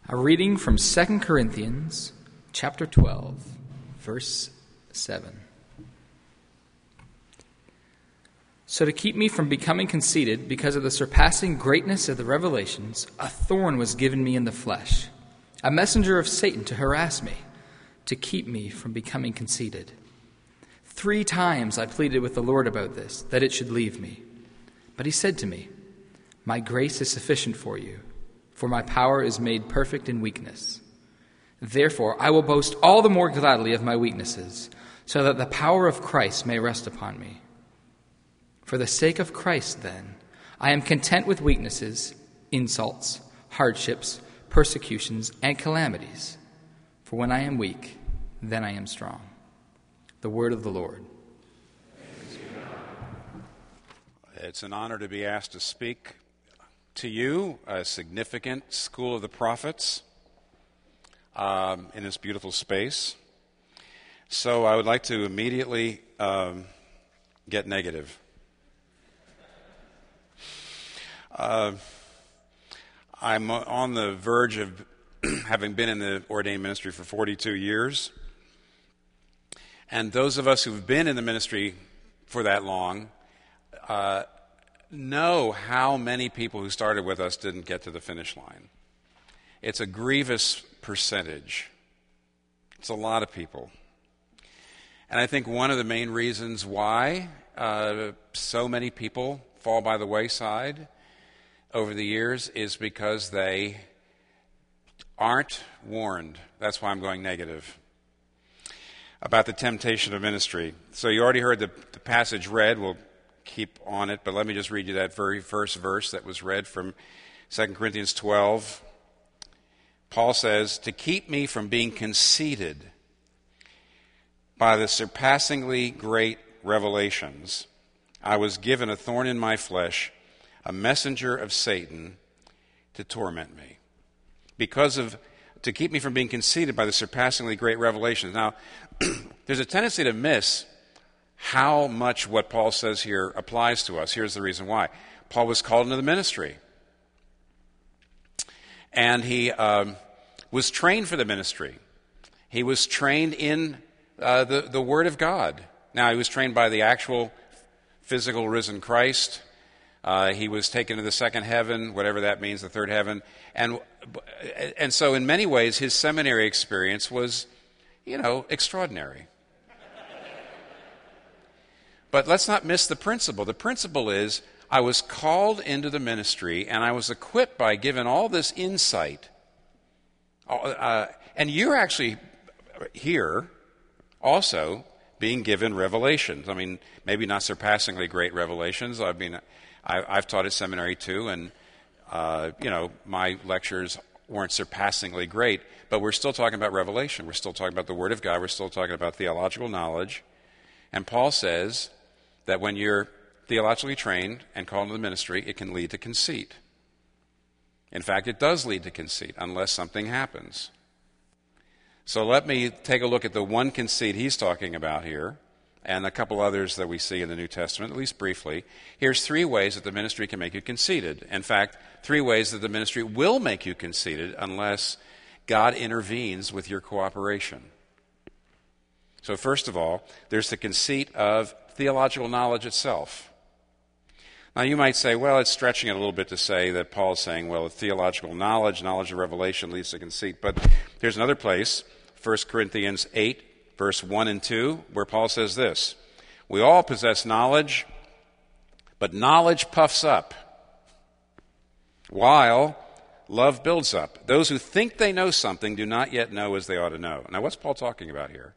A reading from 2 Corinthians chapter 12, verse 7. So to keep me from becoming conceited because of the surpassing greatness of the revelations, a thorn was given me in the flesh, a messenger of Satan to harass me, to keep me from becoming conceited. 3 times I pleaded with the Lord about this, that it should leave me. But he said to me, "My grace is sufficient for you, for my power is made perfect in weakness. Therefore, I will boast all the more gladly of my weaknesses, so that the power of Christ may rest upon me. For the sake of Christ, then, I am content with weaknesses, insults, hardships, persecutions, and calamities. For when I am weak, then I am strong." The word of the Lord. It's an honor to be asked to speak to you, a significant School of the Prophets, in this beautiful space. So I would like to immediately get negative. I'm on the verge of having been in the ordained ministry for 42 years. And those of us who've been in the ministry for that long know how many people who started with us didn't get to the finish line. It's a grievous percentage. It's a lot of people. And I think one of the main reasons why so many people fall by the wayside over the years is because they aren't warned. That's why I'm going negative about the temptation of ministry. So you already heard the passage read. We'll keep on it, but let me just read you that very first verse that was read from 2 Corinthians 12. Paul says, "To keep me from being conceited by the surpassingly great revelations, I was given a thorn in my flesh, a messenger of Satan to torment me." To keep me from being conceited by the surpassingly great revelations. Now, there's a tendency to miss how much what Paul says here applies to us. Here's the reason why. Paul was called into the ministry. And he was trained for the ministry. He was trained in the Word of God. Now, he was trained by the actual physical risen Christ. He was taken to the second heaven, whatever that means, the third heaven. And so in many ways, his seminary experience was, extraordinary. But let's not miss the principle. The principle is, I was called into the ministry, and I was equipped by given all this insight. And you're actually here also being given revelations. I mean, maybe not surpassingly great revelations. I've taught at seminary too, and my lectures weren't surpassingly great, but we're still talking about revelation. We're still talking about the Word of God. We're still talking about theological knowledge. And Paul says that when you're theologically trained and called into the ministry, it can lead to conceit. In fact, it does lead to conceit unless something happens. So let me take a look at the one conceit he's talking about here and a couple others that we see in the New Testament, at least briefly. Here's 3 ways that the ministry can make you conceited. In fact, 3 ways that the ministry will make you conceited unless God intervenes with your cooperation. So first of all, there's the conceit of theological knowledge itself. Now you might say, well, it's stretching it a little bit to say that Paul's saying, well, theological knowledge of revelation leads to conceit. But there's another place, 1 Corinthians 8, verse 1 and 2, where Paul says this: "We all possess knowledge, but knowledge puffs up, while love builds up. Those who think they know something do not yet know as they ought to know." Now what's Paul talking about here?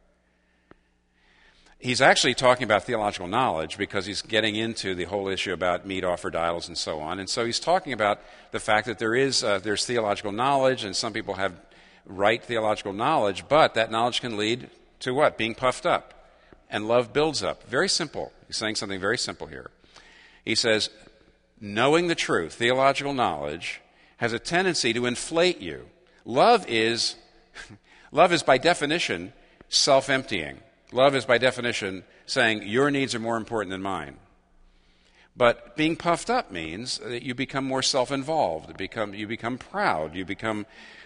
He's actually talking about theological knowledge because he's getting into the whole issue about meat offered to idols and so on. And so he's talking about the fact that there's theological knowledge, and some people have right theological knowledge, but that knowledge can lead to what? Being puffed up. And love builds up. Very simple. He's saying something very simple here. He says, knowing the truth, theological knowledge, has a tendency to inflate you. Love is by definition self-emptying. Love is by definition saying your needs are more important than mine. But being puffed up means that you become more self-involved. You become proud. You become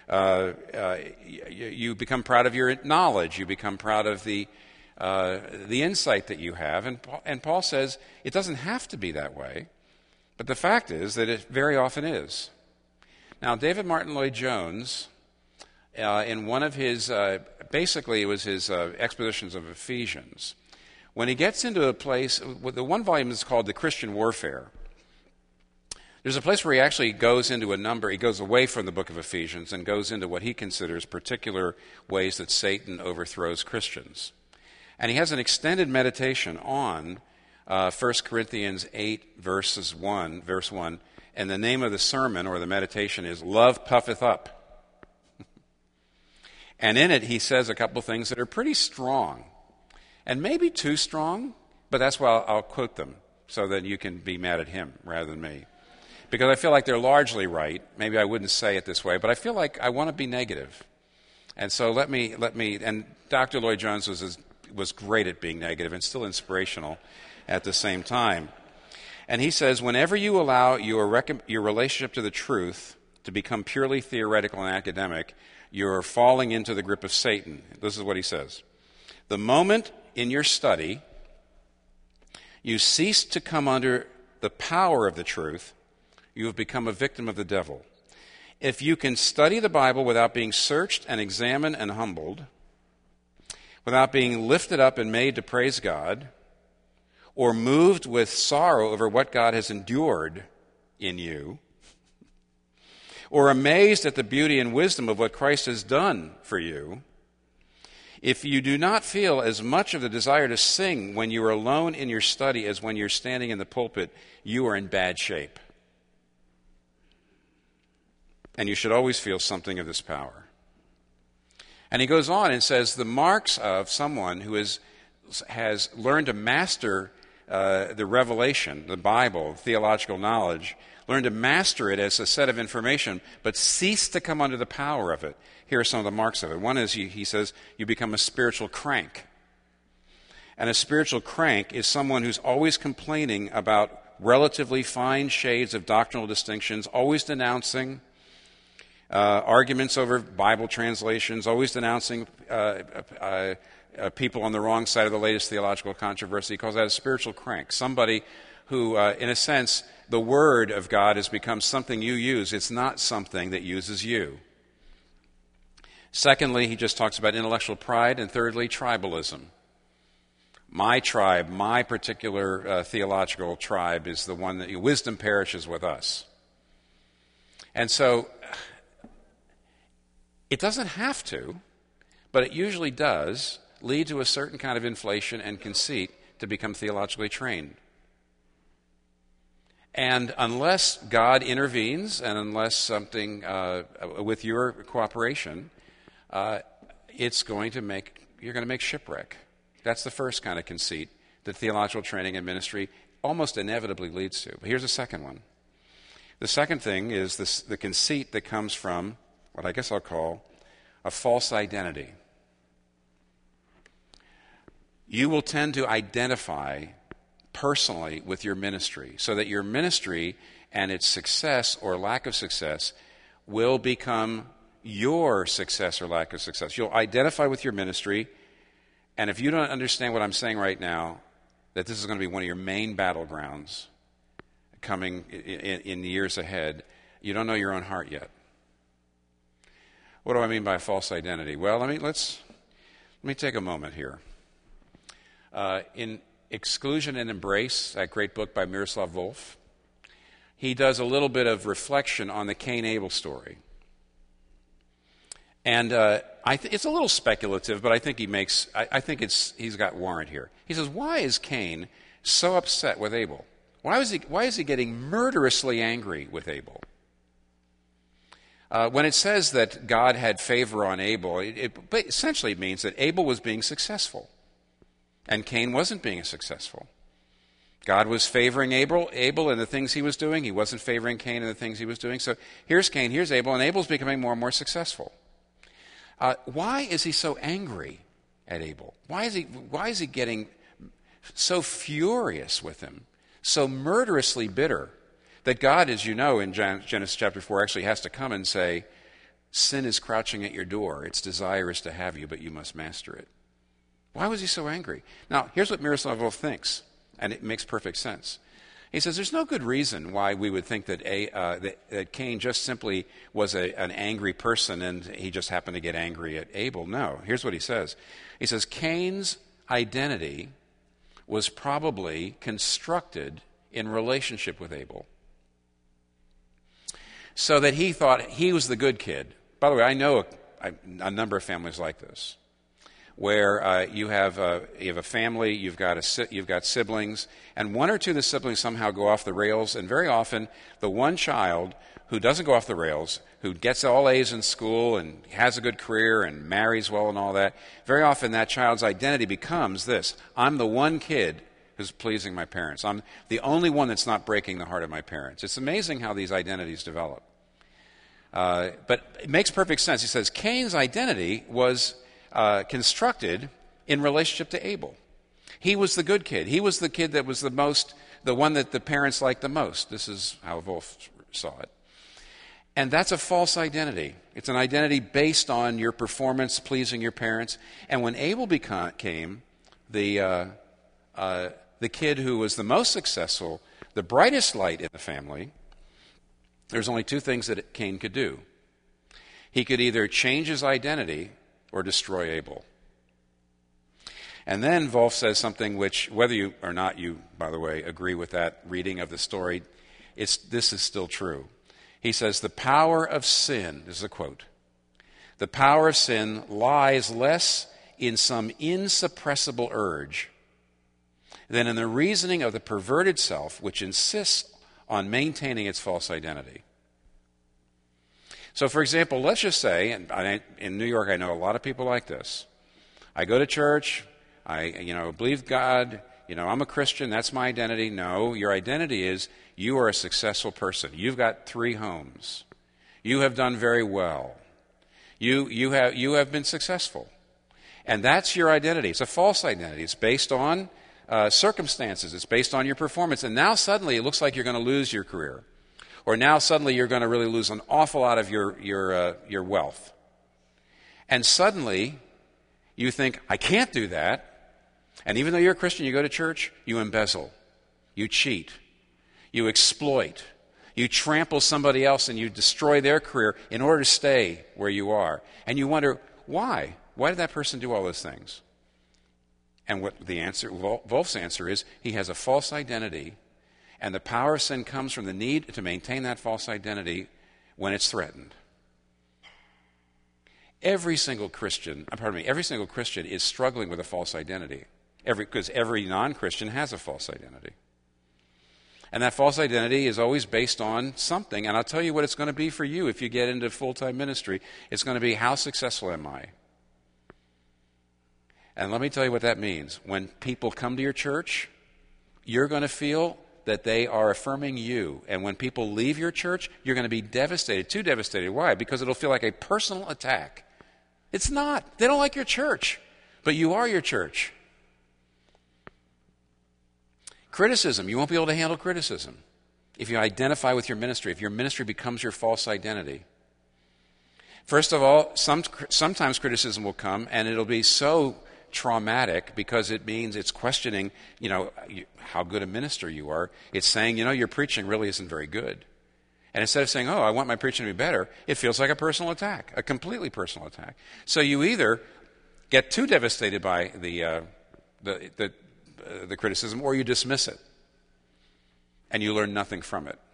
proud of your knowledge. You become proud of the insight that you have. And Paul says it doesn't have to be that way, but the fact is that it very often is. Now, David Martin Lloyd-Jones, in one of his, basically it was his expositions of Ephesians, when he gets into a place, the one volume is called The Christian Warfare. There's a place where he actually goes into he goes away from the book of Ephesians and goes into what he considers particular ways that Satan overthrows Christians. And he has an extended meditation on 1 Corinthians 8, verse 1, and the name of the sermon or the meditation is Love Puffeth Up. And in it he says a couple things that are pretty strong. And maybe too strong, but that's why I'll quote them so that you can be mad at him rather than me. Because I feel like they're largely right. Maybe I wouldn't say it this way, but I feel like I want to be negative. And so let me, and Dr. Lloyd-Jones was great at being negative and still inspirational at the same time. And he says, whenever you allow your relationship to the truth to become purely theoretical and academic, you're falling into the grip of Satan. This is what he says. The moment in your study you cease to come under the power of the truth, you have become a victim of the devil. If you can study the Bible without being searched and examined and humbled, without being lifted up and made to praise God, or moved with sorrow over what God has endured in you, or amazed at the beauty and wisdom of what Christ has done for you, if you do not feel as much of the desire to sing when you are alone in your study as when you're standing in the pulpit, you are in bad shape. And you should always feel something of this power. And he goes on and says the marks of someone who has learned to master the revelation, the Bible, theological knowledge, learn to master it as a set of information, but cease to come under the power of it. Here are some of the marks of it. One is, he says, you become a spiritual crank. And a spiritual crank is someone who's always complaining about relatively fine shades of doctrinal distinctions, always denouncing arguments over Bible translations, always denouncing people on the wrong side of the latest theological controversy. He calls that a spiritual crank. Somebody who, in a sense, the Word of God has become something you use. It's not something that uses you. Secondly, he just talks about intellectual pride. And thirdly, tribalism. My tribe, my particular theological tribe is the one that wisdom perishes with us. And so it doesn't have to, but it usually does lead to a certain kind of inflation and conceit to become theologically trained. And unless God intervenes and unless something with your cooperation, you're going to make shipwreck. That's the first kind of conceit that theological training and ministry almost inevitably leads to. But here's the second one. The second thing is the conceit that comes from what I guess I'll call a false identity. You will tend to identify personally with your ministry so that your ministry and its success or lack of success will become your success or lack of success. You'll identify with your ministry, and if you don't understand what I'm saying right now, that this is going to be one of your main battlegrounds coming in the years ahead, you don't know your own heart yet. What do I mean by false identity? Well, let me take a moment here. In Exclusion and Embrace, that great book by Miroslav Volf, he does a little bit of reflection on the Cain-Abel story. And it's a little speculative, but I think he's got warrant here. He says, why is Cain so upset with Abel? Why is he getting murderously angry with Abel? When it says that God had favor on Abel, it essentially means that Abel was being successful, and Cain wasn't being successful. God was favoring Abel in the things he was doing. He wasn't favoring Cain in the things he was doing. So here's Cain, here's Abel, and Abel's becoming more and more successful. Why is he so angry at Abel? Why is he getting so furious with him? so murderously bitter that God, as you know, in Genesis chapter 4, actually has to come and say, sin is crouching at your door. Its desire is to have you, but you must master it. Why was he so angry? Now, here's what Miroslav Volf thinks, and it makes perfect sense. He says there's no good reason why we would think that Cain just simply was an angry person and he just happened to get angry at Abel. No, here's what he says. He says Cain's identity was probably constructed in relationship with Abel, so that he thought he was the good kid. By the way, I know a number of families like this, where you have a family, you've got siblings, and one or two of the siblings somehow go off the rails, and very often the one child who doesn't go off the rails, who gets all A's in school and has a good career and marries well and all that, very often that child's identity becomes this: I'm the one kid who's pleasing my parents. I'm the only one that's not breaking the heart of my parents. It's amazing how these identities develop. But it makes perfect sense. He says Cain's identity was constructed in relationship to Abel. He was the good kid. He was the kid that was the one that the parents liked the most. This is how Volf saw it. And that's a false identity. It's an identity based on your performance pleasing your parents. And when Abel became the kid who was the most successful, the brightest light in the family, there's only two things that Cain could do. He could either change his identity or destroy Abel. And then Volf says something which, whether you or not you, by the way, agree with that reading of the story, this is still true. He says, the power of sin, this is a quote, the power of sin lies less in some insuppressible urge than in the reasoning of the perverted self, which insists on maintaining its false identity. So, for example, let's just say, and in New York I know a lot of people like this. I go to church, I believe God, I'm a Christian, that's my identity. No, your identity is you are a successful person. You've got 3 homes. You have done very well. You have been successful. And that's your identity. It's a false identity. It's based on circumstances. It's based on your performance. And now suddenly it looks like you're going to lose your career. Or now suddenly you're going to really lose an awful lot of your wealth. And suddenly you think, I can't do that. And even though you're a Christian, you go to church, you embezzle, you cheat, you exploit, you trample somebody else and you destroy their career in order to stay where you are. And you wonder, why? Why did that person do all those things? And what the answer, Volf's answer is, he has a false identity, and the power of sin comes from the need to maintain that false identity when it's threatened. Every single Christian is struggling with a false identity. Because every non-Christian has a false identity. And that false identity is always based on something. And I'll tell you what it's going to be for you if you get into full-time ministry. It's going to be, how successful am I? And let me tell you what that means. When people come to your church, you're going to feel that they are affirming you. And when people leave your church, you're going to be devastated, too devastated. Why? Because it'll feel like a personal attack. It's not. They don't like your church, but you are your church. Criticism. You won't be able to handle criticism if you identify with your ministry, if your ministry becomes your false identity. First of all, sometimes criticism will come, and it'll be so traumatic because it means it's questioning, how good a minister you are. It's saying, your preaching really isn't very good. And instead of saying, I want my preaching to be better, it feels like a personal attack, a completely personal attack. So you either get too devastated by the criticism, or you dismiss it, and you learn nothing from it.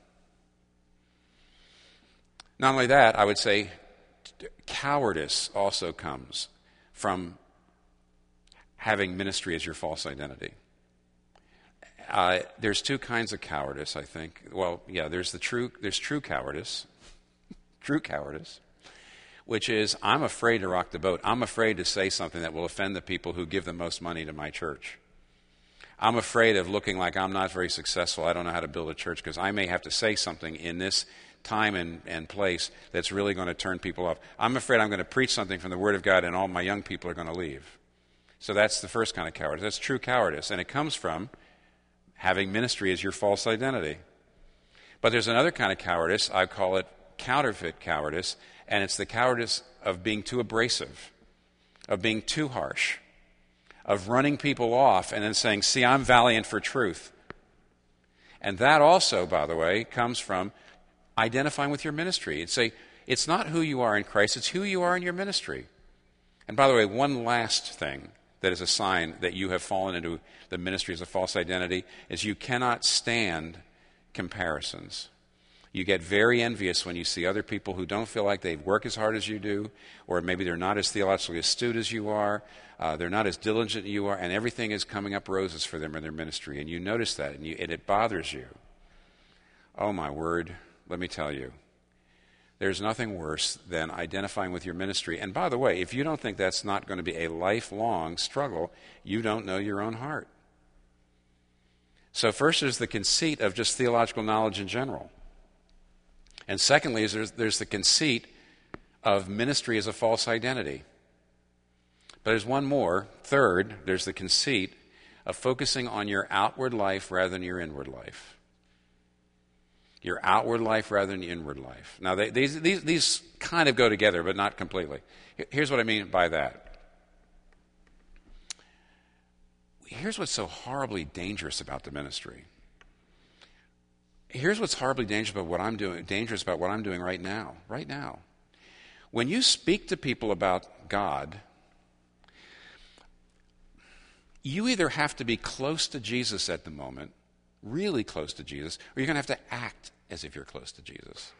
Not only that, I would say cowardice also comes from having ministry as your false identity. There's 2 kinds of cowardice, I think. Well, yeah, there's true cowardice, true cowardice, which is, I'm afraid to rock the boat. I'm afraid to say something that will offend the people who give the most money to my church. I'm afraid of looking like I'm not very successful. I don't know how to build a church because I may have to say something in this time and place that's really going to turn people off. I'm afraid I'm going to preach something from the Word of God and all my young people are going to leave. So that's the first kind of cowardice. That's true cowardice. And it comes from having ministry as your false identity. But there's another kind of cowardice. I call it counterfeit cowardice, and it's the cowardice of being too abrasive, of being too harsh, of running people off and then saying, see, I'm valiant for truth. And that also, by the way, comes from identifying with your ministry. It's not who you are in Christ, it's who you are in your ministry. And by the way, one last thing that is a sign that you have fallen into the ministry as a false identity is you cannot stand comparisons. You get very envious when you see other people who don't feel like they work as hard as you do, or maybe they're not as theologically astute as you are, they're not as diligent as you are, and everything is coming up roses for them in their ministry. And you notice that, and it bothers you. Oh, my word, let me tell you. There's nothing worse than identifying with your ministry. And by the way, if you don't think that's not going to be a lifelong struggle, you don't know your own heart. So first there's the conceit of just theological knowledge in general. And secondly, there's the conceit of ministry as a false identity. But there's one more. Third, there's the conceit of focusing on your outward life rather than your inward life. Your outward life rather than your inward life. Now, these kind of go together, but not completely. Here's what I mean by that. Here's what's so horribly dangerous about the ministry. Here's what's horribly dangerous about what I'm doing right now. Right now. When you speak to people about God, you either have to be close to Jesus at the moment, really close to Jesus, or you're going to have to act as if you're close to Jesus.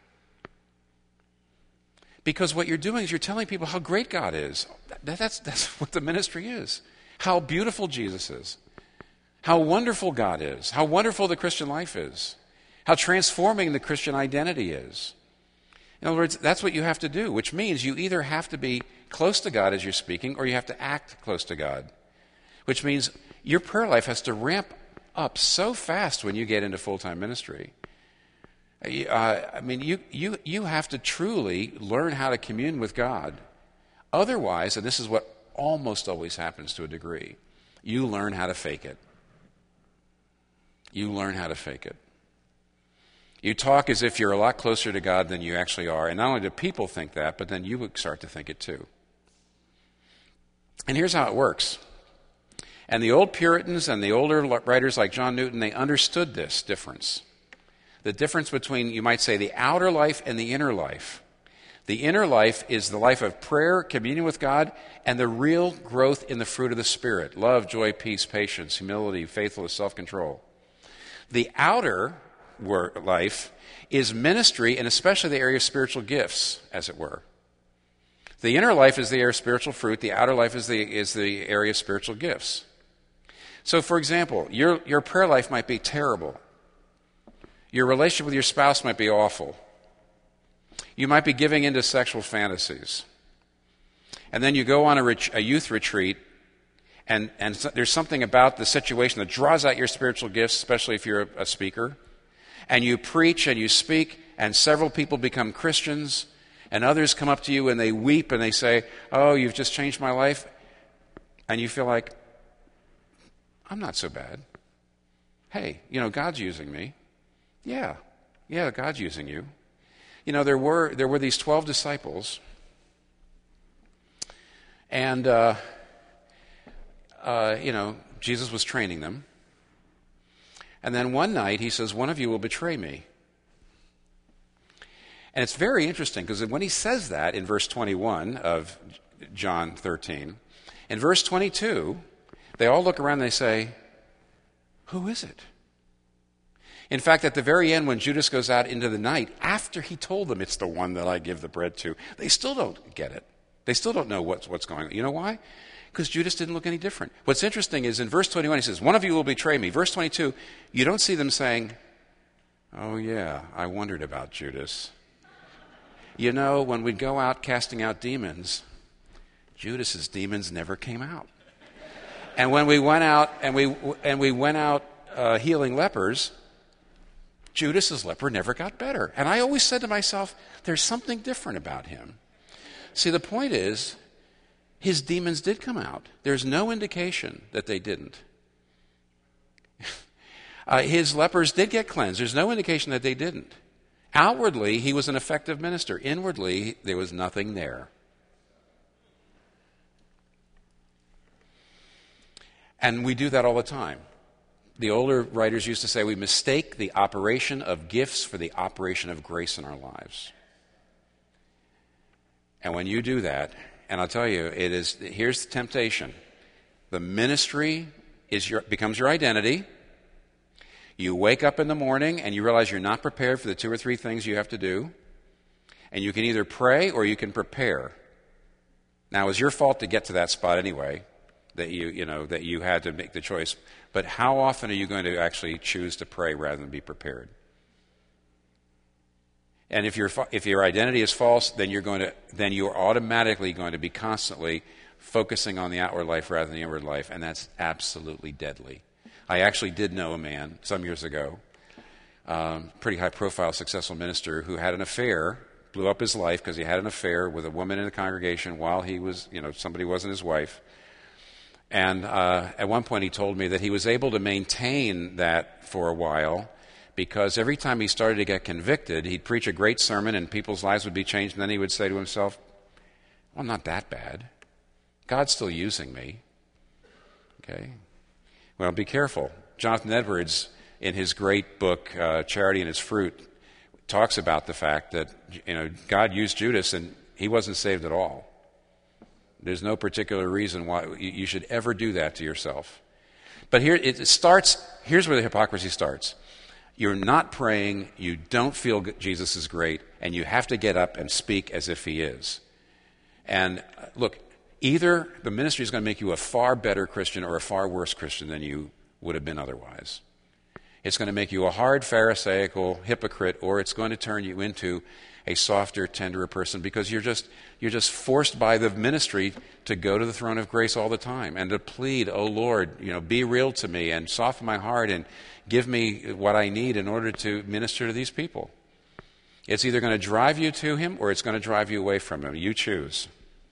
Because what you're doing is you're telling people how great God is. That's what the ministry is. How beautiful Jesus is. How wonderful God is. How wonderful the Christian life is. How transforming the Christian identity is. In other words, that's what you have to do, which means you either have to be close to God as you're speaking, or you have to act close to God. Which means your prayer life has to ramp up so fast when you get into full-time ministry. You have to truly learn how to commune with God. Otherwise, and this is what almost always happens to a degree, you learn how to fake it. You learn how to fake it. You talk as if you're a lot closer to God than you actually are. And not only do people think that, but then you would start to think it too. And here's how it works. And the old Puritans and the older writers like John Newton, they understood this difference. The difference between, you might say, the outer life and the inner life. The inner life is the life of prayer, communion with God, and the real growth in the fruit of the Spirit. Love, joy, peace, patience, humility, faithfulness, self-control. The outer life is ministry, and especially the area of spiritual gifts, as it were. The inner life is the area of spiritual fruit. The outer life is the area of spiritual gifts. So, for example, your prayer life might be terrible. Your relationship with your spouse might be awful. You might be giving into sexual fantasies. And then you go on a youth retreat, and there's something about the situation that draws out your spiritual gifts, especially if you're a speaker. And you preach and you speak, and several people become Christians, and others come up to you and they weep and they say, oh, you've just changed my life. And you feel like, I'm not so bad. Hey, God's using me. Yeah, God's using you. There were these 12 disciples, and Jesus was training them. And then one night he says, one of you will betray me. And it's very interesting because when he says that in verse 21 of John 13, in verse 22, they all look around and they say, who is it? In fact, at the very end, when Judas goes out into the night, after he told them it's the one that I give the bread to, they still don't get it. They still don't know what's going on. You know why? Because Judas didn't look any different. What's interesting is in verse 21, he says, one of you will betray me. Verse 22, you don't see them saying, oh yeah, I wondered about Judas. When we'd go out casting out demons, Judas's demons never came out. And when we went out healing lepers, Judas's leper never got better. And I always said to myself, there's something different about him. See, the point is, his demons did come out. There's no indication that they didn't. His lepers did get cleansed. There's no indication that they didn't. Outwardly, he was an effective minister. Inwardly, there was nothing there. And we do that all the time. The older writers used to say we mistake the operation of gifts for the operation of grace in our lives. And when you do that, and I'll tell you, here's the temptation. The ministry becomes your identity. You wake up in the morning and you realize you're not prepared for the 2 or 3 things you have to do. And you can either pray or you can prepare. Now, it's your fault to get to that spot anyway, that you had to make the choice. But how often are you going to actually choose to pray rather than be prepared? And if your identity is false, then you're automatically going to be constantly focusing on the outward life rather than the inward life, and that's absolutely deadly. I actually did know a man some years ago, pretty high-profile, successful minister who had an affair, blew up his life because he had an affair with a woman in the congregation while he was, somebody wasn't his wife. And at one point he told me that he was able to maintain that for a while because every time he started to get convicted, he'd preach a great sermon and people's lives would be changed, and then he would say to himself, well, I'm not that bad. God's still using me. Okay? Well, be careful. Jonathan Edwards, in his great book, Charity and Its Fruit, talks about the fact that God used Judas and he wasn't saved at all. There's no particular reason why you should ever do that to yourself. But here's where the hypocrisy starts. You're not praying, you don't feel Jesus is great, and you have to get up and speak as if he is. And look, either the ministry is going to make you a far better Christian or a far worse Christian than you would have been otherwise. It's going to make you a hard Pharisaical hypocrite, or it's going to turn you into a softer, tenderer person because you're just forced by the ministry to go to the throne of grace all the time and to plead, oh Lord, be real to me and soften my heart and give me what I need in order to minister to these people. It's either going to drive you to him or it's going to drive you away from him. You choose.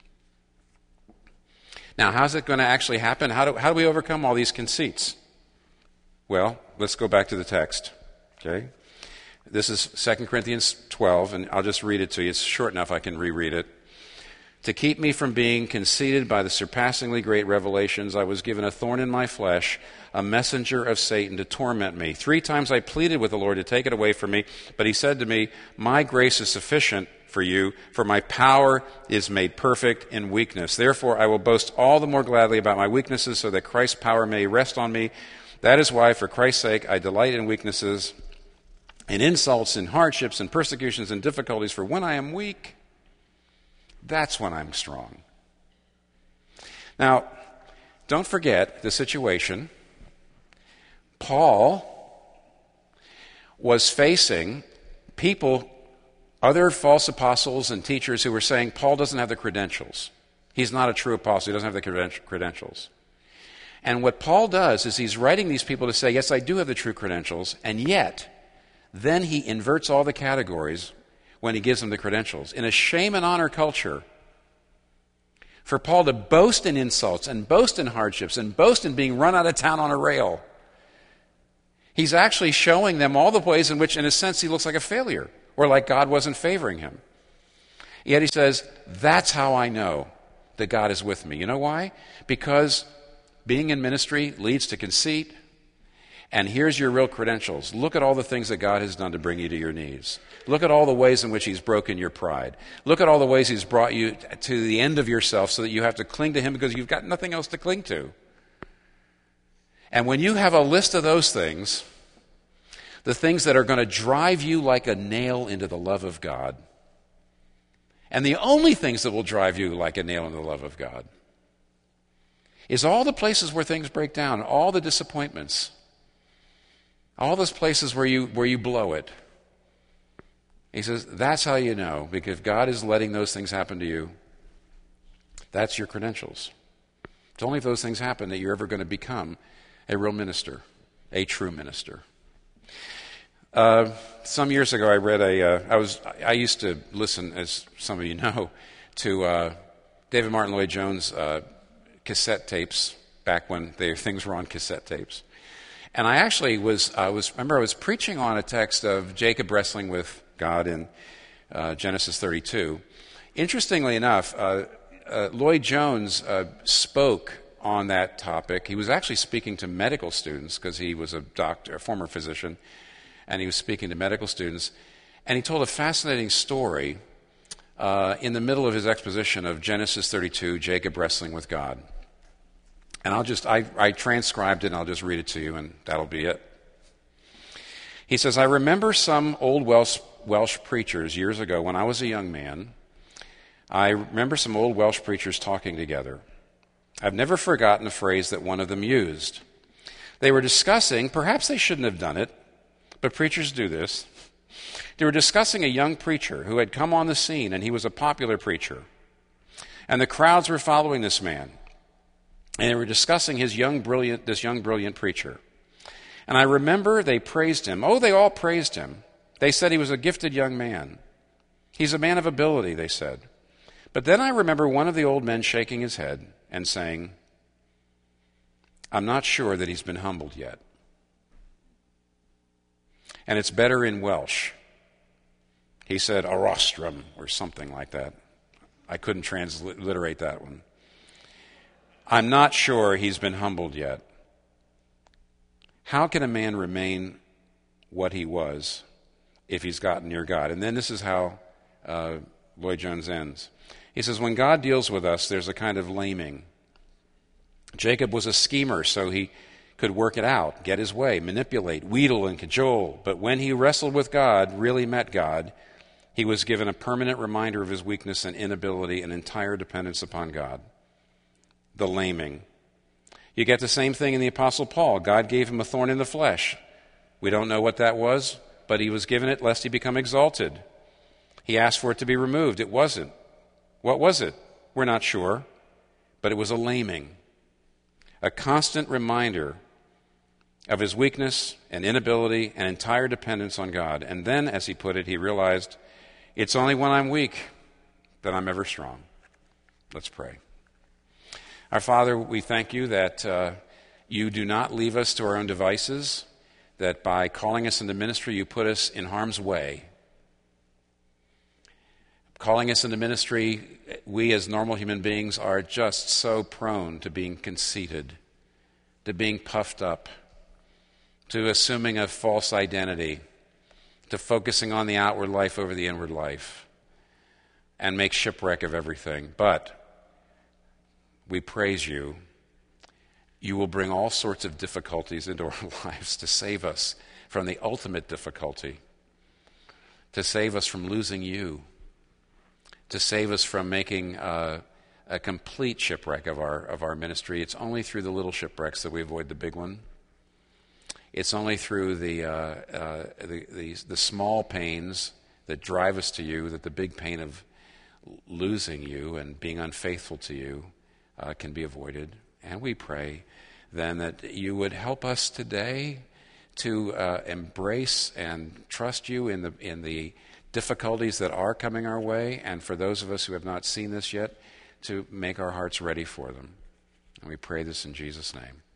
Now, how's it going to actually happen? How do we overcome all these conceits? Well, let's go back to the text. Okay? This is 2 Corinthians 12, and I'll just read it to you. It's short enough I can reread it. To keep me from being conceited by the surpassingly great revelations, I was given a thorn in my flesh, a messenger of Satan to torment me. 3 times I pleaded with the Lord to take it away from me, but he said to me, my grace is sufficient for you, for my power is made perfect in weakness. Therefore I will boast all the more gladly about my weaknesses, so that Christ's power may rest on me. That is why, for Christ's sake, I delight in weaknesses, in insults, in hardships, in persecutions, in difficulties, for when I am weak, that's when I'm strong. Now, don't forget the situation. Paul was facing people, other false apostles and teachers who were saying, Paul doesn't have the credentials. He's not a true apostle. He doesn't have the credentials. And what Paul does is he's writing these people to say, yes, I do have the true credentials, and yet then he inverts all the categories when he gives them the credentials. In a shame and honor culture, for Paul to boast in insults and boast in hardships and boast in being run out of town on a rail, he's actually showing them all the ways in which, in a sense, he looks like a failure or like God wasn't favoring him. Yet he says, that's how I know that God is with me. You know why? Because being in ministry leads to conceit. And here's your real credentials. Look at all the things that God has done to bring you to your knees. Look at all the ways in which he's broken your pride. Look at all the ways he's brought you to the end of yourself so that you have to cling to him because you've got nothing else to cling to. And when you have a list of those things, the things that are going to drive you like a nail into the love of God, and the only things that will drive you like a nail into the love of God, is all the places where things break down, all the disappointments, all those places where you blow it. He says, that's how you know, because God is letting those things happen to you. That's your credentials. It's only if those things happen that you're ever going to become a real minister, a true minister. Some years ago I read I used to listen, as some of you know, to David Martin Lloyd-Jones cassette tapes back when things were on cassette tapes. And I actually was preaching on a text of Jacob wrestling with God in Genesis 32. Interestingly enough, Lloyd Jones spoke on that topic. He was actually speaking to medical students because he was a doctor, a former physician, and he was speaking to medical students. And he told a fascinating story in the middle of his exposition of Genesis 32, Jacob wrestling with God. And I transcribed it and I'll just read it to you and that'll be it. He says, I remember some old Welsh preachers years ago when I was a young man. I remember some old Welsh preachers talking together. I've never forgotten a phrase that one of them used. They were discussing, perhaps they shouldn't have done it, but preachers do this. They were discussing a young preacher who had come on the scene, and he was a popular preacher. And the crowds were following this man. And they were discussing this young, brilliant preacher. And I remember they praised him. Oh, they all praised him. They said he was a gifted young man. He's a man of ability, they said. But then I remember one of the old men shaking his head and saying, I'm not sure that he's been humbled yet. And it's better in Welsh. He said, Arostrum, or something like that. I couldn't transliterate that one. I'm not sure he's been humbled yet. How can a man remain what he was if he's gotten near God? And then this is how Lloyd Jones ends. He says, when God deals with us, there's a kind of laming. Jacob was a schemer, so he could work it out, get his way, manipulate, wheedle, and cajole. But when he wrestled with God, really met God, he was given a permanent reminder of his weakness and inability and entire dependence upon God. The laming. You get the same thing in the Apostle Paul. God gave him a thorn in the flesh. We don't know what that was, but he was given it lest he become exalted. He asked for it to be removed. It wasn't. What was it? We're not sure. But it was a laming. A constant reminder of his weakness and inability and entire dependence on God. And then, as he put it, he realized, it's only when I'm weak that I'm ever strong. Let's pray. Our Father, we thank you that you do not leave us to our own devices, that by calling us into ministry, you put us in harm's way. Calling us into ministry, we as normal human beings are just so prone to being conceited, to being puffed up, to assuming a false identity, to focusing on the outward life over the inward life, and make shipwreck of everything. But we praise you. You will bring all sorts of difficulties into our lives to save us from the ultimate difficulty, to save us from losing you, to save us from making a complete shipwreck of our ministry. It's only through the little shipwrecks that we avoid the big one. It's only through the small pains that drive us to you that the big pain of losing you and being unfaithful to you can be avoided. And we pray then that you would help us today to embrace and trust you in the difficulties that are coming our way, and for those of us who have not seen this yet, to make our hearts ready for them. And we pray this in Jesus' name.